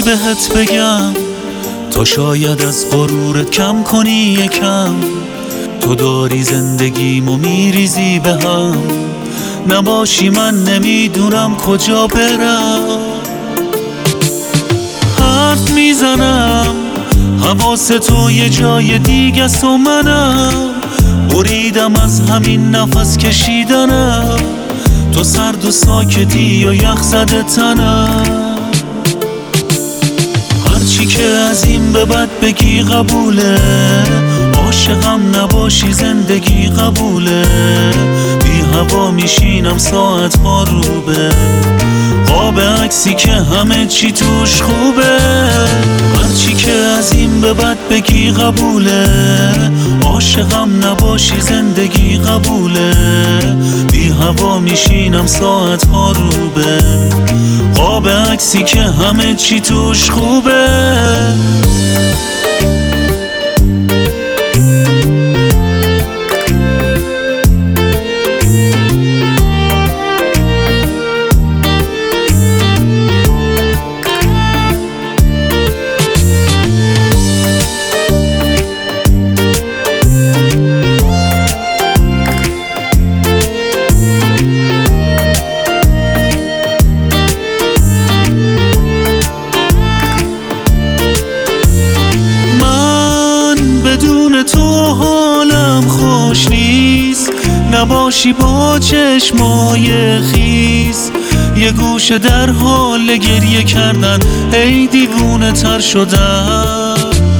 بهت بگم تا شاید از غرورت کم کنی یکم. تو داری زندگیمو میریزی به هم، نباشی من نمیدونم کجا برم. حرف میزنم حواس تو یه جای دیگه ست و منم بریدم از همین نفس کشیدنم. تو سرد و ساکتی و یخ زده تنم. هرچی که از این به بعد بگی قبوله، عاشقم نباشی زندگی قبوله. بی هوا میشینم ساعت ها روبه، قاب عکسی که همه چی توش خوبه. هرچی که از این به بعد بگی قبوله، عاشقم نباشی زندگی قبوله. بی هوا میشینم ساعت ها روبه، قاب عکسی که همه چی توش خوبه. تو حالم خوش نیست، نباشی با چشمای خیس. یه گوشه در حال گریه کردن، ای دیوونه تر شدن.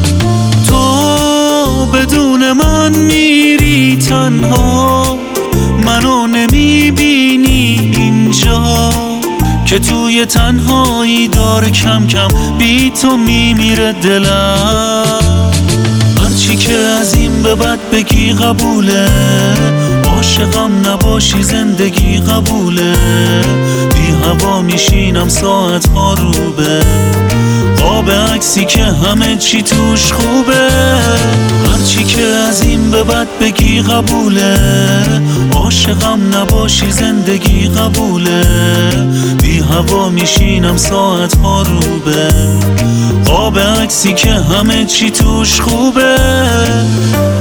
تو بدون من میری تنها، منو نمیبینی اینجا که توی تنهایی داره کم کم بی تو میمیره دلم. هرچی که از این به بعد بگی قبوله، عاشقم نباشی زندگی قبوله. بی هوا میشینم ساعت ها روبه، قاب عکسی که همه چی توش خوبه. هرچی که از این به بعد بگی قبوله، عاشقم نباشی زندگی قبوله. بی هوا میشینم ساعت ها روبه، قاب عکسی که همه چی توش خوبه.